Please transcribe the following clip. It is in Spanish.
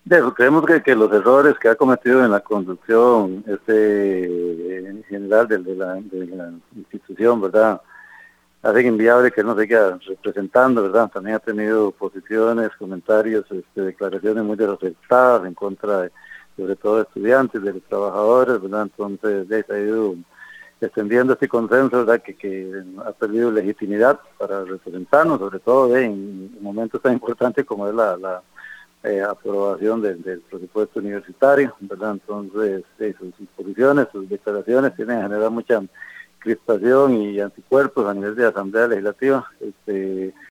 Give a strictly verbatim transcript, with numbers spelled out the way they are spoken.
De eso, creemos que, que los errores que ha cometido en la conducción este, en general de, de, la, de la institución, ¿verdad?, hacen inviable que él no siga representando, ¿verdad? También ha tenido posiciones, comentarios, este, declaraciones muy desafectadas en contra de, sobre todo, de estudiantes, de los trabajadores, ¿verdad? Entonces, ya se ha ido extendiendo este consenso, ¿verdad?, que, que ha perdido legitimidad para representarnos, sobre todo ¿eh? en momentos tan importantes como es la, la eh, aprobación del, del presupuesto universitario, ¿verdad? Entonces, eh, sus, sus posiciones, sus declaraciones tienen que generar mucha crispación y anticuerpos a nivel de Asamblea Legislativa. Este,